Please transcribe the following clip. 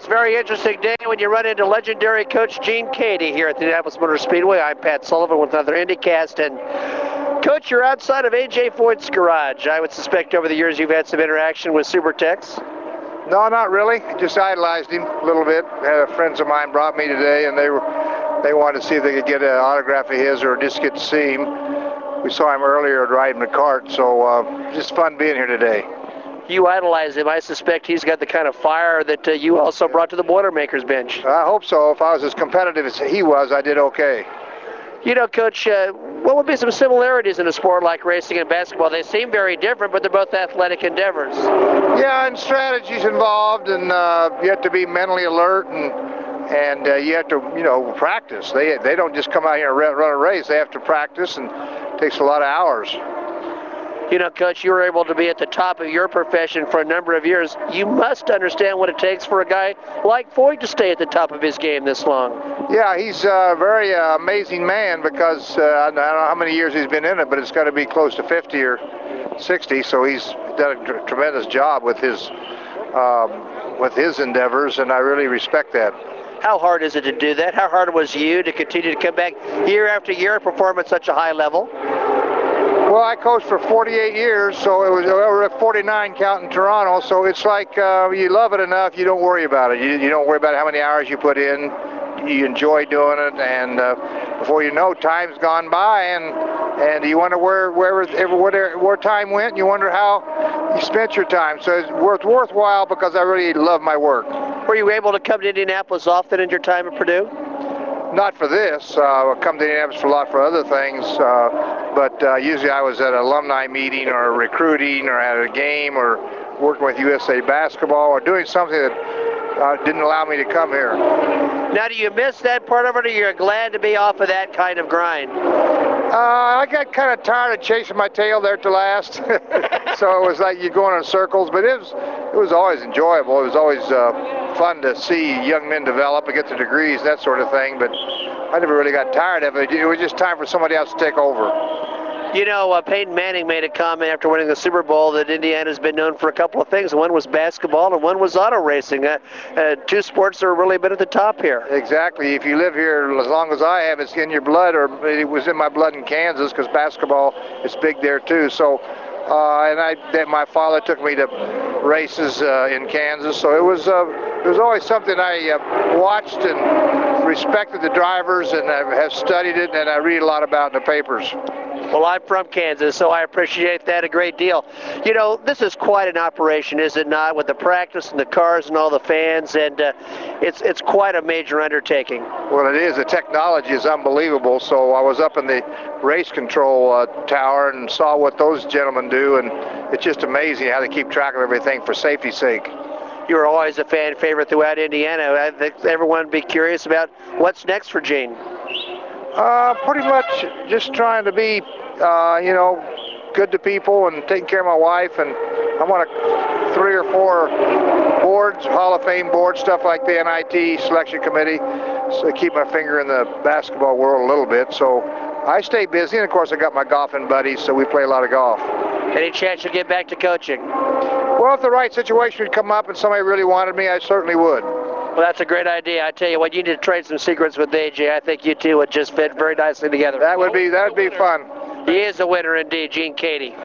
very interesting day when you run into legendary coach Gene Cady here at the Indianapolis Motor Speedway. I'm Pat Sullivan with another IndyCast, and Coach, you're outside of A.J. Foyt's garage. I would suspect over the years you've had some interaction with Supertex. No, not really. Just idolized him a little bit. Friends of mine brought me today, and they wanted to see if they could get an autograph of his or just get to see him. We saw him earlier riding the kart, so just fun being here today. You idolize him. I suspect he's got the kind of fire that you also brought to the Boilermakers bench. I hope so. If I was as competitive as he was, I did okay. You know, Coach, what would be some similarities in a sport like racing and basketball? They seem very different, but they're both athletic endeavors. Yeah, and strategies involved, and you have to be mentally alert, and you have to, practice. They don't just come out here and run a race. They have to practice, and it takes a lot of hours. You know, Coach, you were able to be at the top of your profession for a number of years. You must understand what it takes for a guy like Foyt to stay at the top of his game this long. Yeah, he's a very amazing man because I don't know how many years he's been in it, but it's got to be close to 50 or 60, so he's done a tremendous job with his endeavors, and I really respect that. How hard is it to do that? How hard was you to continue to come back year after year and perform at such a high level? Well, I coached for 48 years, so it was over 49 counting Toronto, so it's like you love it enough, you don't worry about it. You don't worry about how many hours you put in. You enjoy doing it, and before you know, time's gone by, and you wonder where time went, and you wonder how you spent your time. So it's worthwhile because I really love my work. Were you able to come to Indianapolis often in your time at Purdue? Not for this. I come to Indianapolis for a lot for other things, but usually I was at an alumni meeting or recruiting or at a game or working with USA Basketball or doing something that didn't allow me to come here. Now, do you miss that part of it, or you're glad to be off of that kind of grind? I got kind of tired of chasing my tail there to last, so it was like you're going in circles, but it was always enjoyable. It was always fun to see young men develop and get the degrees, that sort of thing, but I never really got tired of it. It was just time for somebody else to take over. You know, Peyton Manning made a comment after winning the Super Bowl that Indiana's been known for a couple of things. One was basketball and one was auto racing. Two sports that have really been at the top here. Exactly. If you live here as long as I have, it's in your blood, or it was in my blood in Kansas because basketball is big there too. So, my father took me to races in Kansas, so it was always something I watched and respected the drivers, and I have studied it, and I read a lot about in the papers. Well, I'm from Kansas, so I appreciate that a great deal. You know, this is quite an operation, is it not, with the practice and the cars and all the fans, and it's quite a major undertaking. Well, it is. The technology is unbelievable, so I was up in the race control tower and saw what those gentlemen do, and it's just amazing how they keep track of everything for safety's sake. You were always a fan favorite throughout Indiana. I think everyone would be curious about what's next for Gene. Pretty much just trying to be, good to people and taking care of my wife. And I want 3 or 4 boards, Hall of Fame boards, stuff like the NIT selection committee, so I keep my finger in the basketball world a little bit. So I stay busy, and of course I got my golfing buddies, so we play a lot of golf. Any chance you'll get back to coaching? Well, if the right situation would come up and somebody really wanted me, I certainly would. Well, that's a great idea. I tell you what, you need to trade some secrets with AJ. I think you two would just fit very nicely together. That would be fun. He is a winner indeed, Gene Cady.